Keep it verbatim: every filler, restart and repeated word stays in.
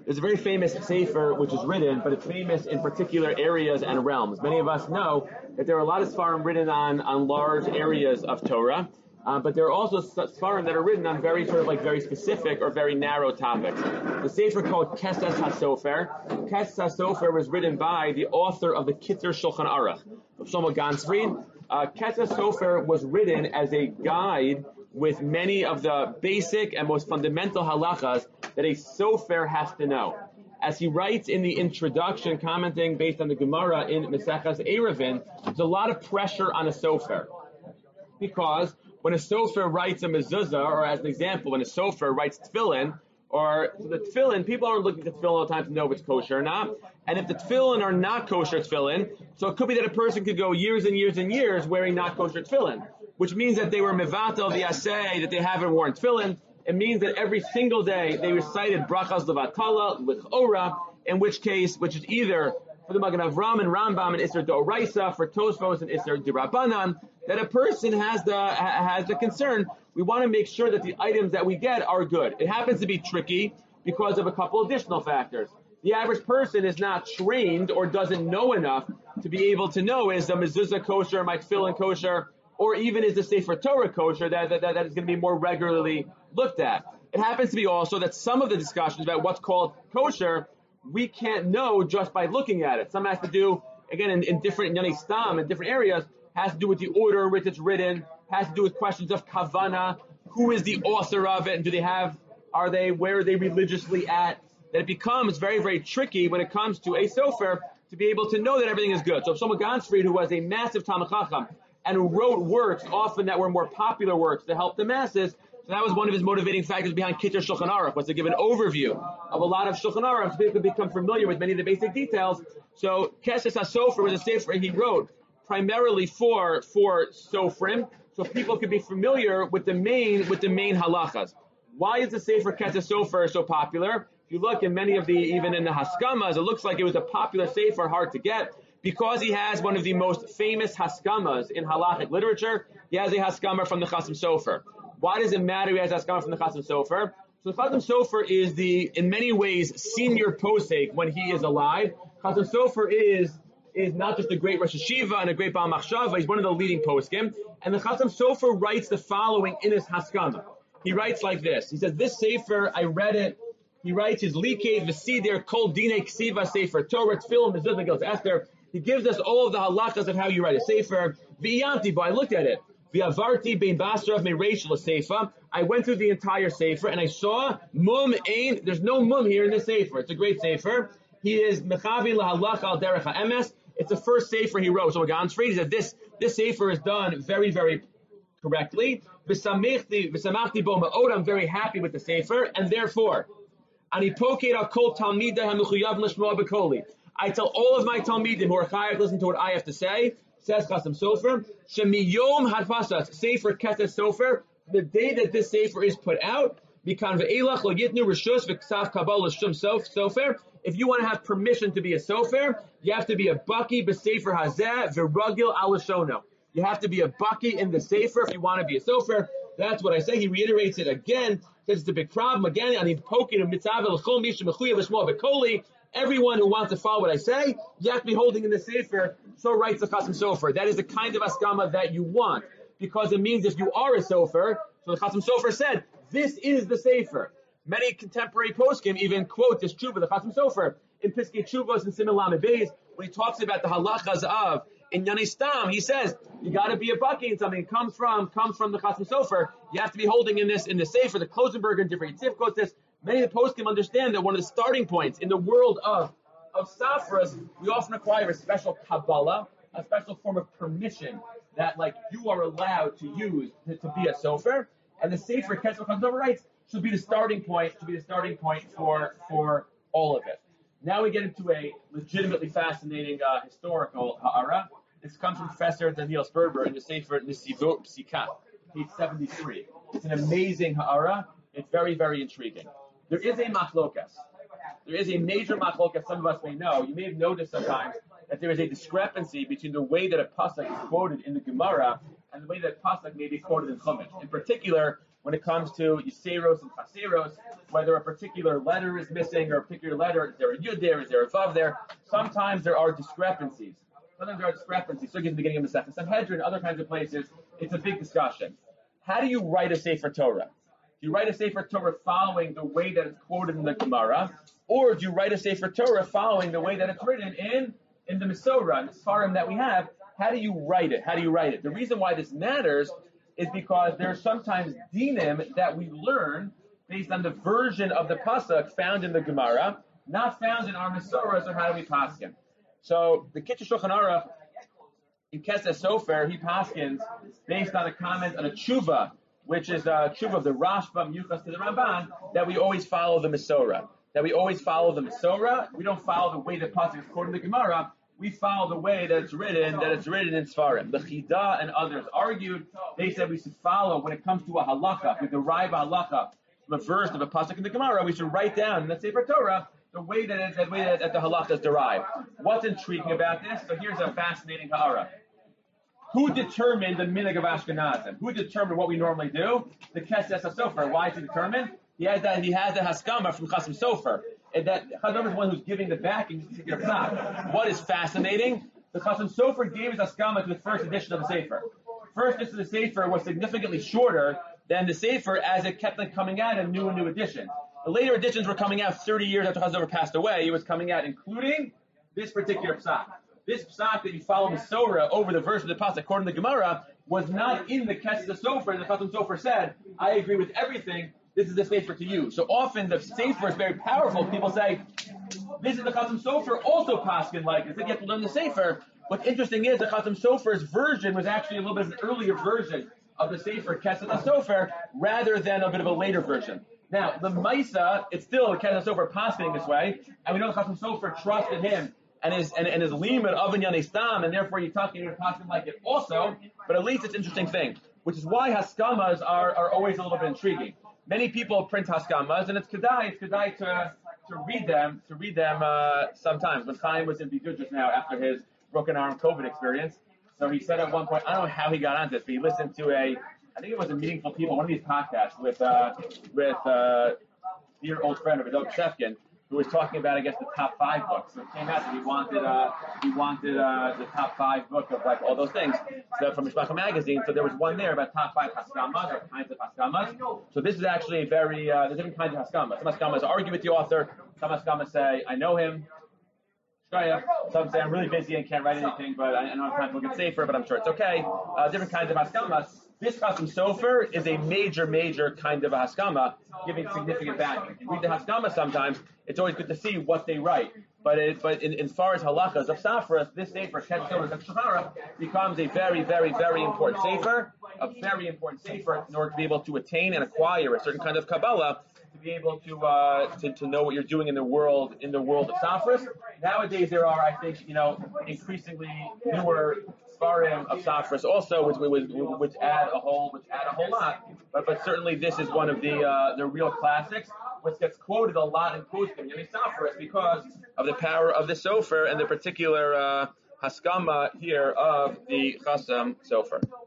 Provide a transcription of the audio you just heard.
There's a very famous sefer which is written, but it's famous in particular areas and realms. Many of us know that there are a lot of Sfarim written on, on large areas of Torah, uh, but there are also Sfarim that are written on very sort of like very specific or very narrow topics. The sefer called Kesses HaSofer. Kesses HaSofer was written by the author of the Kitzur Shulchan Aruch, of Shlomo Ganzfried. Uh, Kesses HaSofer was written as a guide with many of the basic and most fundamental halachas that a sofer has to know. As he writes in the introduction, commenting based on the Gemara in Maseches Eruvin, there's a lot of pressure on a sofer. Because when a sofer writes a mezuzah, or as an example, when a sofer writes tefillin, or the tefillin, people aren't looking at tefillin all the time to know if it's kosher or not. And if the tefillin are not kosher tefillin, so it could be that a person could go years and years and years wearing not kosher tefillin, which means that they were mevatel the asay, that they haven't worn tefillin. It means that every single day they recited brachas levatala, lichora, in which case, which is either for the Magen Avram and Rambam and Isser D'Oraisa, for Tosfos and Isser D'Rabbanan, that a person has the has the concern. We want to make sure that the items that we get are good. It happens to be tricky because of a couple additional factors. The average person is not trained or doesn't know enough to be able to know, is the mezuzah kosher, my tefillin kosher, or even is the Sefer Torah kosher, that, that, that is going to be more regularly looked at. It happens to be also that some of the discussions about what's called kosher, we can't know just by looking at it. Some has to do, again, in, in different Yanei Stam, in different areas, has to do with the order in which it's written, has to do with questions of kavana, who is the author of it, and do they have, are they, where are they religiously at, that it becomes very, very tricky when it comes to a sofer to be able to know that everything is good. So if someone Gansfried, who was a massive Talmid Chacham, and who wrote works often that were more popular works to help the masses, so that was one of his motivating factors behind Kitzur Shulchan Aruch, was to give an overview of a lot of Shulchan Aruch so people could become familiar with many of the basic details. So Keshes HaSofer was a sefer he wrote primarily for for Sofrim, so people could be familiar with the main with the main halachas. Why is the sefer Keshes HaSofer so popular? If you look in many of the, even in the Haskamas, it looks like it was a popular sefer, hard to get, because he has one of the most famous Haskamas in halachic literature. He has a Haskama from the Chasam Sofer. Why does it matter he has a Haskama from the Chasam Sofer? So the Chasam Sofer is the, in many ways, senior posek when he is alive. Chasam Sofer is is not just a great Rosh Hashiva and a great Baal Machshava, he's one of the leading poskim. And the Chasam Sofer writes the following in his Haskama. He writes like this. He says, this sefer, I read it. He writes his Likei V'Sider Kol Dinei Ksiva Sefer Torah Tefillin Mezuzah Gilz Esther. He gives us all of the halachas of how you write a sefer. V'Yanti, but I looked at it. V'Avarti Bein Basra Mereish L'Sefer. I went through the entire sefer and I saw mum ain. There's no mum here in the sefer. It's a great sefer. He is mechavi lahalacha al derech ha'emes. It's the first sefer he wrote. So Gansfried, he said this this sefer is done very very correctly. V'samachti v'samachti bo ma'od. I'm very happy with the sefer, and therefore, ani poked al kol talmidei hamechuyav l'shmoa b'koli. I tell all of my talmidim who are chayav listen to what I have to say. Says Chasam Sofer, Shemiyom Hadfasas Sefer Keshes Sofer. The day that this sefer is put out, Mikan ve'elach lo yitnu rishus v'ksav kabbalah shum sofer. If you want to have permission to be a sofer, you have to be a baki b'sefer hazeh v'ragil alashono. You have to be a baki in the sefer if you want to be a sofer. That's what I say. He reiterates it again because it's a big problem. Again, I need poking of mitzvah l'chol mishu mechuyev l'shmo b'koli. Everyone who wants to follow what I say, you have to be holding in the sefer. So writes the Chasam Sofer. That is the kind of askama that you want, because it means if you are a sofer. So the Chasam Sofer said, this is the sefer. Many contemporary poskim even quote this tshuva, the Chasam Sofer, in Piskei Tshuvos and Siman Lamed Beis, when he talks about the halachas of in Yanei Stam. He says you got to be a baki in something. It comes from comes from the Chasam Sofer. You have to be holding in this in the sefer. The Klosenberger and different Yitzhak quotes this. Many of the poskim understand that one of the starting points in the world of of safras, we often require a special kabbalah, a special form of permission that, like, you are allowed to use to, to be a sofer. And the sefer Kesher Chasam writes should be the starting point, should be the starting point for for all of it. Now we get into a legitimately fascinating uh, historical ha'ara. This comes from Professor Daniel Sperber in the Sefer Nesivot Psika, page seventy-three. It's an amazing ha'ara. It's very, very intriguing. There is a machlokas. There is a major machlokas, some of us may know. You may have noticed sometimes that there is a discrepancy between the way that a pasuk is quoted in the Gemara and the way that pasuk may be quoted in Chumash. In particular, when it comes to Yiseros and Chaseros, whether a particular letter is missing or a particular letter, is there a Yud there, is there a Vav there? Sometimes there are discrepancies. Sometimes there are discrepancies. So in the beginning of the Masechta Sanhedrin, other kinds of places, it's a big discussion. How do you write a Sefer Torah? Do you write a Sefer Torah following the way that it's quoted in the Gemara, or do you write a Sefer Torah following the way that it's written in in the Mesorah, in the Sfarim that we have? How do you write it? How do you write it? The reason why this matters is because there are sometimes dinim that we learn based on the version of the pasuk found in the Gemara, not found in our Mesorah. So how do we paskin? So the Kitzur Shulchan Aruch in Keses Sofer, he paskins based on a comment on a tshuva, which is a tshuva of the Rashbam Yuchas to the Ramban, that we always follow the Mesorah. That we always follow the Mesorah. We don't follow the way the pasuk is quoted in the Gemara. We follow the way that it's written, that it's written in Sfarim. The Chida and others argued. They said we should follow, when it comes to a halacha, we derive a halacha from a verse of a pasuk in the Gemara, we should write down in the Sefer Torah the way that, it, the, way that, that the halacha is derived. What's intriguing about this? So here's a fascinating ha'ara. Who determined the minhag of Ashkenazim? Who determined what we normally do? The Keses HaSofer. Why is he determined? He has that. He has the haskama from Chasam Sofer. And that Chazam is the one who's giving the backing to particular psak. What is fascinating? The Chasam Sofer gave his haskama to the first edition of the Sefer. First edition of the Sefer was significantly shorter than the Sefer as it kept on coming out in new and new editions. The later editions were coming out thirty years after Chasam Sofer passed away. It was coming out including this particular psak. This psak that you follow Mesorah over the verse of the pasuk according to the Gemara was not in the Keses HaSofer. The Chasam Sofer said, I agree with everything. This is the Sefer to you. So often the Sefer is very powerful. People say, this is the Chasam Sofer also paskin like this. They get to learn the Sefer. What's interesting is the Chasam Sofer's version was actually a little bit of an earlier version of the Sefer Keset HaSofer rather than a bit of a later version. Now, the Maisa, it's still the Keset HaSofer paskin this way, and we know the Chasam Sofer trusted him and his and, and his limit of Inyan Stam, and therefore you're talking to paskin like it also, but at least it's an interesting thing, which is why Haskamas are, are always a little bit intriguing. Many people print Haskamas, and it's kedai, it's kedai to, to read them, to read them, uh, sometimes. When Chaim was in Bidur just now after his broken arm COVID experience, so he said at one point, I don't know how he got onto this, but he listened to a, I think it was a Meaningful People, one of these podcasts with, uh, with, uh, dear old friend of Adok Shefkin, who was talking about, I guess, the top five books. So it came out that he wanted, uh, he wanted, uh, the top five book of, like, all those things. So from Mishpacha magazine, so there was one there about top five haskamas, or kinds of haskamas. So this is actually a very, uh, there's different kinds of haskamas. Some haskamas argue with the author. Some haskamas say, I know him. Some say, I'm really busy and can't write anything, but I, I don't have time to look at Sefer, but I'm sure it's okay. Uh, different kinds of haskamas. This Chasam Sofer is a major, major kind of a haskama, giving significant backing. You read the haskama sometimes, it's always good to see what they write. But it, but in, in as far as halachas of Safras, this Sefer, Keset HaSofer, becomes a very, very, very important Sefer, a very important Sefer in order to be able to attain and acquire a certain kind of Kabbalah, to be able to, uh, to to know what you're doing in the world, in the world of Safras. Nowadays there are, I think, you know, increasingly newer Sfarim of Safras also, which, which which add a whole which add a whole lot. But but certainly this is one of the uh, the real classics, which gets quoted a lot in poskim in Safras because of the power of the Sofer and the particular uh, haskama here of the Chasam Sofer.